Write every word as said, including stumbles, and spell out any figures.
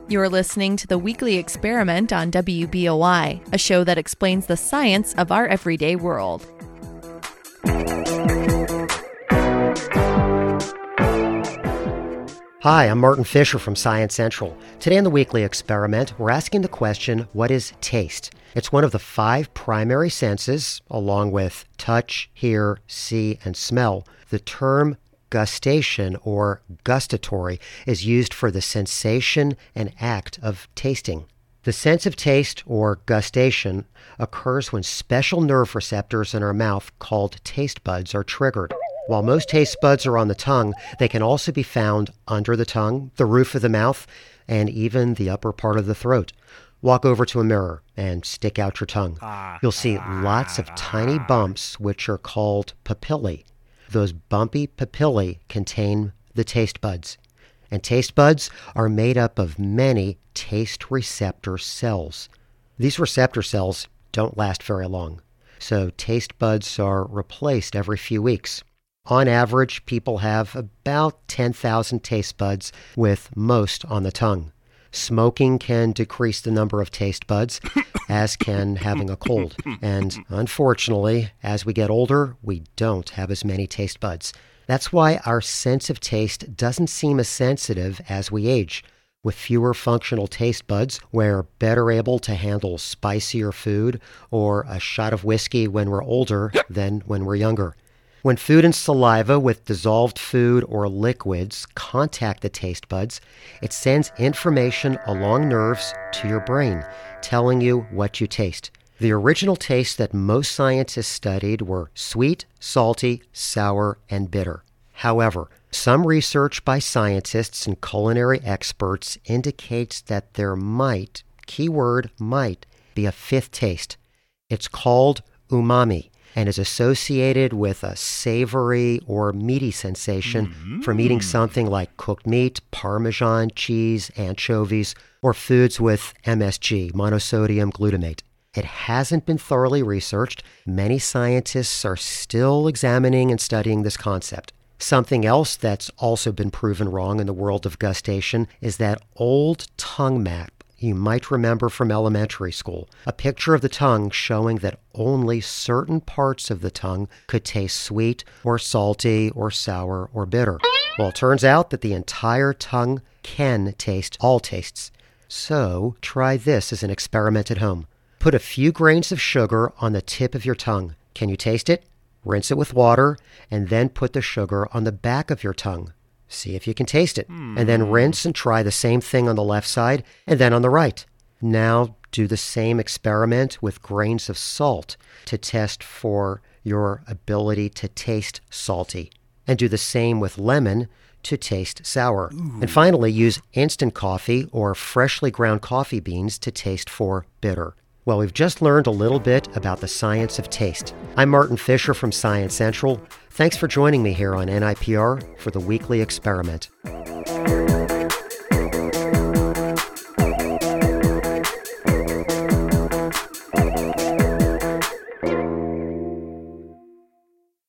You're listening to the Weekly Experiment on W B O I, a show that explains the science of our everyday world. Hi, I'm Martin Fisher from Science Central. Today in the Weekly Experiment, we're asking the question, what is taste? It's one of the five primary senses, along with touch, hear, see, and smell. The term gustation or gustatory is used for the sensation and act of tasting. The sense of taste or gustation occurs when special nerve receptors in our mouth called taste buds are triggered. While most taste buds are on the tongue, they can also be found under the tongue, the roof of the mouth, and even the upper part of the throat. Walk over to a mirror and stick out your tongue. You'll see lots of tiny bumps, which are called papillae. Those bumpy papillae contain the taste buds. And taste buds are made up of many taste receptor cells. These receptor cells don't last very long, so taste buds are replaced every few weeks. On average, people have about ten thousand taste buds, with most on the tongue. Smoking can decrease the number of taste buds, as can having a cold. And unfortunately, as we get older, we don't have as many taste buds. That's why our sense of taste doesn't seem as sensitive as we age. With fewer functional taste buds, we're better able to handle spicier food or a shot of whiskey when we're older than when we're younger. When food and saliva with dissolved food or liquids contact the taste buds, it sends information along nerves to your brain, telling you what you taste. The original tastes that most scientists studied were sweet, salty, sour, and bitter. However, some research by scientists and culinary experts indicates that there might, keyword might, be a fifth taste. It's called umami, and is associated with a savory or meaty sensation mm-hmm. from eating something like cooked meat, Parmesan, cheese, anchovies, or foods with M S G, monosodium glutamate. It hasn't been thoroughly researched. Many scientists are still examining and studying this concept. Something else that's also been proven wrong in the world of gustation is that old tongue map you might remember from elementary school, a picture of the tongue showing that only certain parts of the tongue could taste sweet or salty or sour or bitter. Well, it turns out that the entire tongue can taste all tastes. So try this as an experiment at home. Put a few grains of sugar on the tip of your tongue. Can you taste it? Rinse it with water and then put the sugar on the back of your tongue. See if you can taste it, mm. and then rinse and try the same thing on the left side and then on the right. Now do the same experiment with grains of salt to test for your ability to taste salty, and do the same with lemon to taste sour. Ooh. And finally, use instant coffee or freshly ground coffee beans to taste for bitter. Well, we've just learned a little bit about the science of taste. I'm Martin Fisher from Science Central. Thanks for joining me here on N I P R for the Weekly Experiment.